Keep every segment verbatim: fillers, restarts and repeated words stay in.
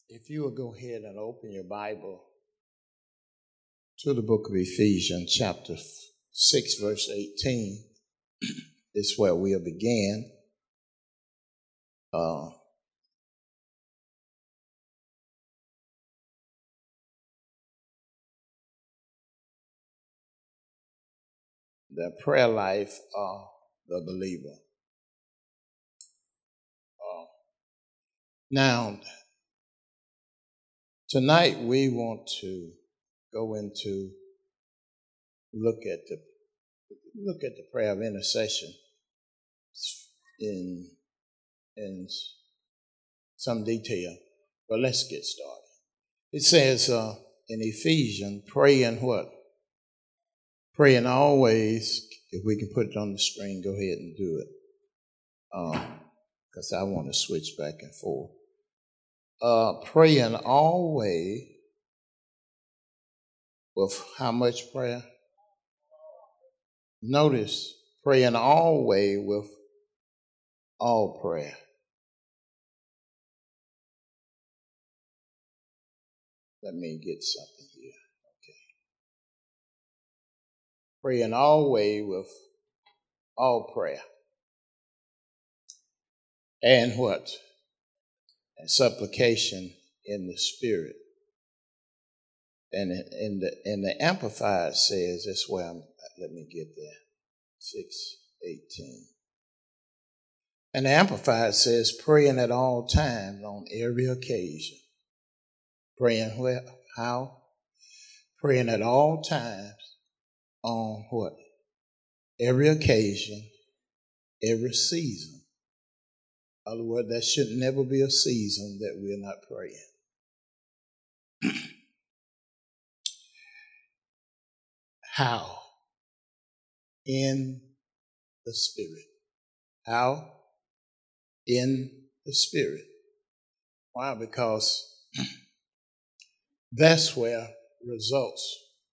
If you will go ahead and open your Bible to the book of Ephesians, chapter six, verse eighteen, is where we'll begin. Uh, the prayer life of the believer. Uh, now, tonight we want to go into look at the look at the prayer of intercession in in some detail. But let's get started. It says uh, in Ephesians, praying what? Praying always. If we can put it on the screen, go ahead and do it. Because um, I want to switch back and forth. Uh, praying always with how much prayer? Notice, praying always with all prayer. Let me get something here. Okay. Praying always with all prayer. And what? And supplication in the Spirit. And in the in the Amplified says, that's where I'm, let me get there, six eighteen. And the Amplified says, praying at all times on every occasion. Praying where? How? Praying at all times on what? Every occasion, every season. In other words, there should never be a season that we're not praying. How? In the Spirit. How? In the Spirit. Why? Because that's where results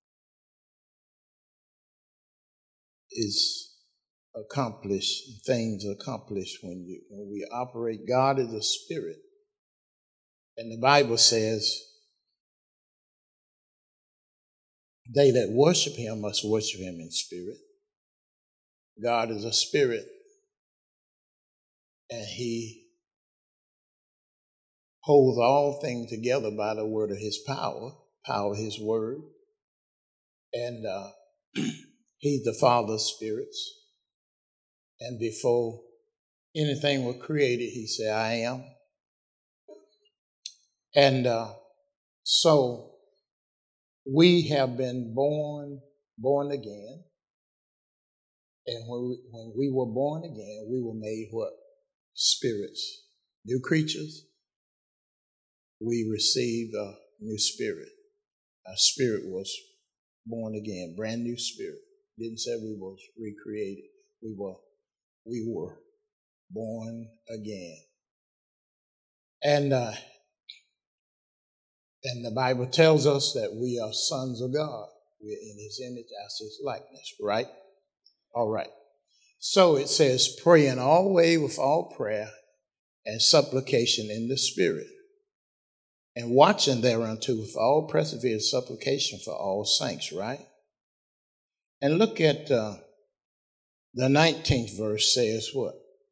is accomplished, things accomplished when you when we operate. God is a spirit. And the Bible says they that worship him must worship him in spirit. God is a spirit, and he holds all things together by the word of his power, power of his word. And uh, he's the Father of spirits. And before anything was created, he said, I am. And uh, so we have been born, born again. And when we, when we were born again, we were made what? Spirits. New creatures. We received a new spirit. Our spirit was born again, brand new spirit. Didn't say we was recreated. We were, we were born again. And uh, and the Bible tells us that we are sons of God. We're in his image, as his likeness, right? All right. So it says, praying always with all prayer and supplication in the Spirit, and watching thereunto with all perseverance supplication for all saints, right? And look at uh, the nineteenth verse says what?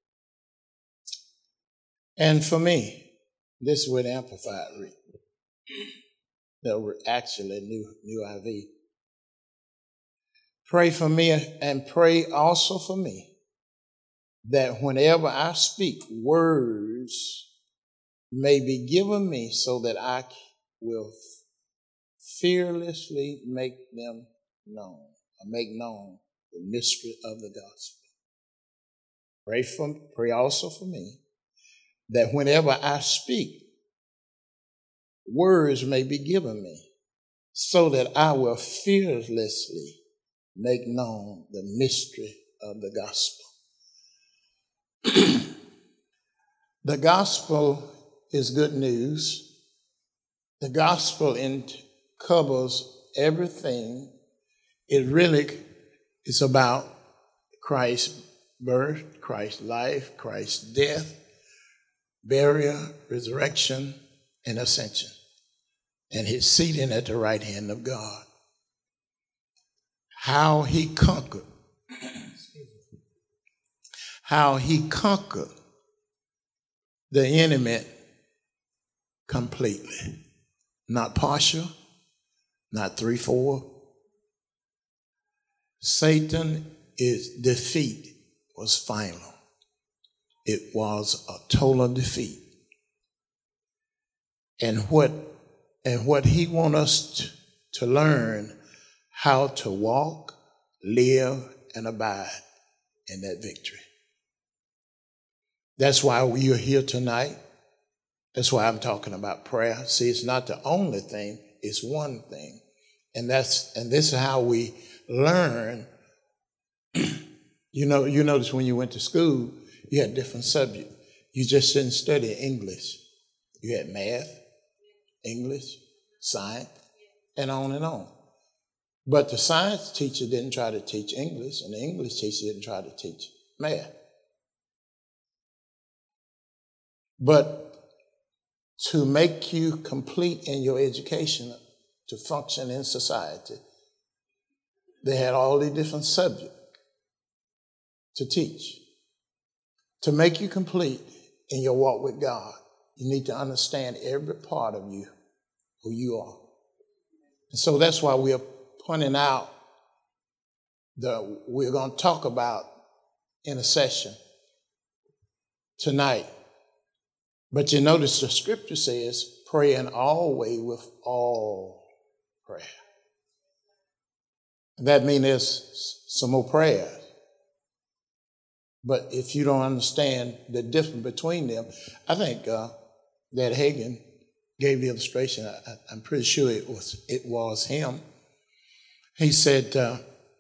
And for me, this is with Amplified read. That were actually new, new I V. Pray for me and pray also for me that whenever I speak, words may be given me so that I will fearlessly make them known, or make known the mystery of the gospel. Pray for, pray also for me that whenever I speak, words may be given me so that I will fearlessly make known the mystery of the gospel. The gospel is good news. The gospel in, covers everything. It really is about Christ's birth, Christ's life, Christ's death, burial, resurrection, and ascension, and his seating at the right hand of God. How he conquered, how he conquered the enemy completely. Not partial, not three-four. Satan, is defeat was final. It was a total defeat. And what, and what he wants us to, to learn how to walk, live, and abide in that victory. That's why we are here tonight. That's why I'm talking about prayer. See, it's not the only thing, it's one thing. And that's and this is how we learn. You know, you notice when you went to school, you had different subjects. You just didn't study English. You had math, English, science, and on and on. But the science teacher didn't try to teach English, and the English teacher didn't try to teach math. But to make you complete in your education, to function in society, they had all these different subjects to teach. To make you complete in your walk with God, you need to understand every part of you, who you are. And so that's why we are pointing out the, we're going to talk about intercession tonight. But you notice the scripture says, pray in all way with all prayer. That means there's some more prayers. But if you don't understand the difference between them, I think uh, that Hagin gave the illustration. I, I'm pretty sure it was it was him. He said, uh,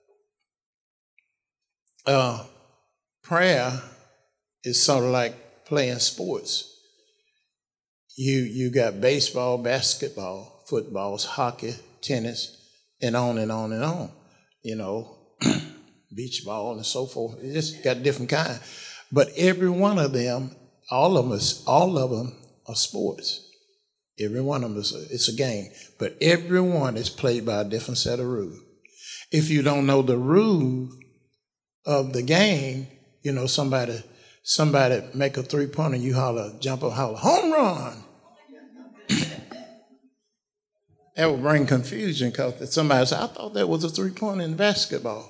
uh, prayer is sort of like playing sports. You you got baseball, basketball, footballs, hockey, tennis, and on and on and on. You know, beach ball and so forth. It just got different kind. But every one of them, all of them, is, all of them are sports. Every one of them is a, it's a game. But every one is played by a different set of rules. If you don't know the rule of the game, you know, somebody somebody make a three-pointer, you holler, jump up, holler, home run. That would bring confusion because somebody said, I thought that was a three-pointer in basketball.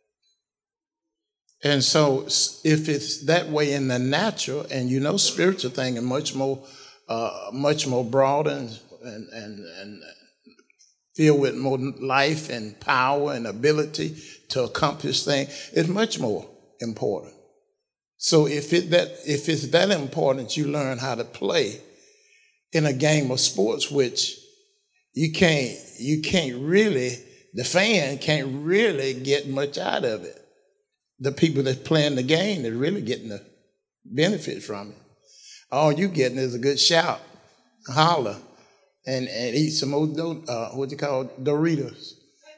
And so if it's that way in the natural, and you know spiritual thing is much more uh, much more broad and, and, and, and filled with more life and power and ability to accomplish things, it's much more important. So if it that if it's that important, you learn how to play in a game of sports, which you can't you can't really, the fan can't really get much out of it. The people that's playing the game, they're really getting the benefit from it. All you getting is a good shout, a holler, and, and eat some old, uh, what you call Doritos.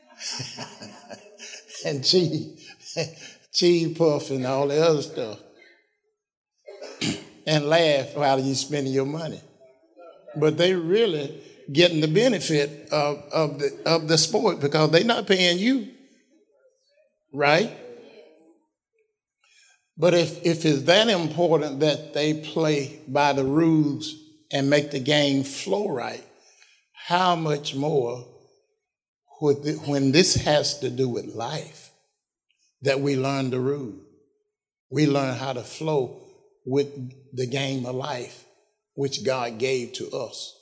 And cheese, cheese puff and all the other stuff. And laugh while you spending your money. But they really getting the benefit of, of the of the sport because they're not paying you. Right? But if, if it's that important that they play by the rules and make the game flow right, how much more would the, when this has to do with life, that we learn the rules. We learn how to flow with the game of life, which God gave to us.